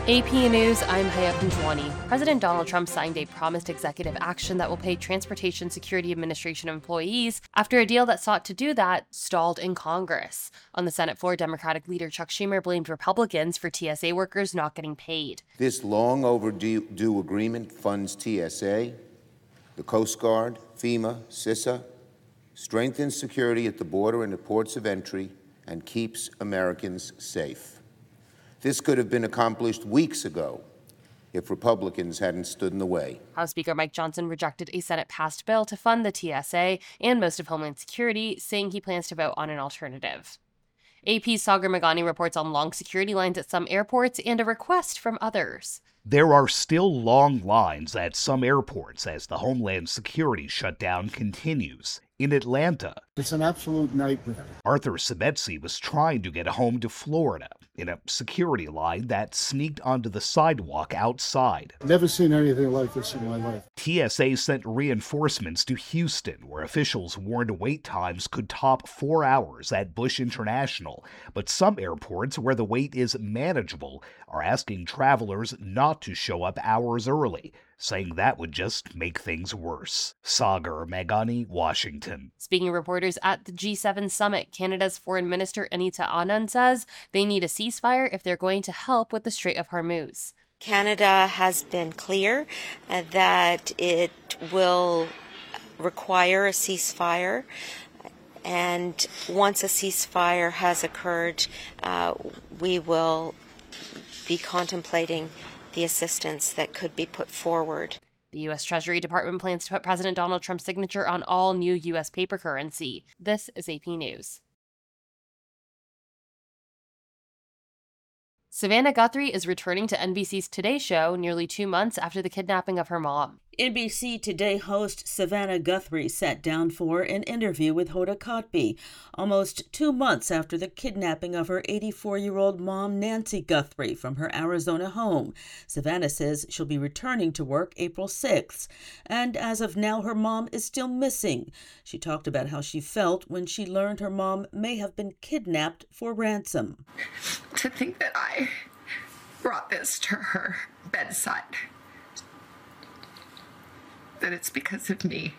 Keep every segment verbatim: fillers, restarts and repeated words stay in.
A P News, I'm Haya Punjwani. President Donald Trump signed a promised executive action that will pay Transportation Security Administration employees after a deal that sought to do that stalled in Congress. On the Senate floor, Democratic leader Chuck Schumer blamed Republicans for T S A workers not getting paid. This long overdue agreement funds T S A, the Coast Guard, FEMA, CISA, strengthens security at the border and at ports of entry, and keeps Americans safe. This could have been accomplished weeks ago if Republicans hadn't stood in the way. House Speaker Mike Johnson rejected a Senate-passed bill to fund the T S A and most of Homeland Security, saying he plans to vote on an alternative. A P's Sagar Meghani reports on long security lines at some airports and a request from others. There are still long lines at some airports as the Homeland Security shutdown continues. In Atlanta, it's an absolute nightmare. Arthur Sabetsi was trying to get home to Florida in a security line that sneaked onto the sidewalk outside. Never seen anything like this in my life. T S A sent reinforcements to Houston, where officials warned wait times could top four hours at Bush International. But some airports, where the wait is manageable, are asking travelers not to show up hours early, saying that would just make things worse. Sagar Meghani, Washington. Speaking of reporters at the G seven summit, Canada's Foreign Minister Anita Anand says they need a ceasefire if they're going to help with the Strait of Hormuz. Canada has been clear uh, that it will require a ceasefire. And once a ceasefire has occurred, uh, we will be contemplating the assistance that could be put forward. The U S Treasury Department plans to put President Donald Trump's signature on all new U S paper currency. This is A P News. Savannah Guthrie is returning to N B C's Today Show nearly two months after the kidnapping of her mom. N B C Today host Savannah Guthrie sat down for an interview with Hoda Kotb almost two months after the kidnapping of her eighty-four-year-old mom, Nancy Guthrie, from her Arizona home. Savannah says she'll be returning to work April sixth, and as of now, her mom is still missing. She talked about how she felt when she learned her mom may have been kidnapped for ransom. To think that I brought this to her bedside, that it's because of me.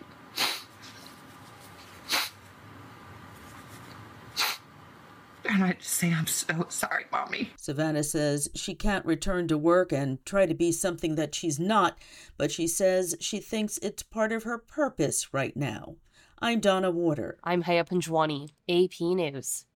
And I just say, I'm so sorry, Mommy. Savannah says she can't return to work and try to be something that she's not, but she says she thinks it's part of her purpose right now. I'm Donna Warder. I'm Haya Punjwani, A P News.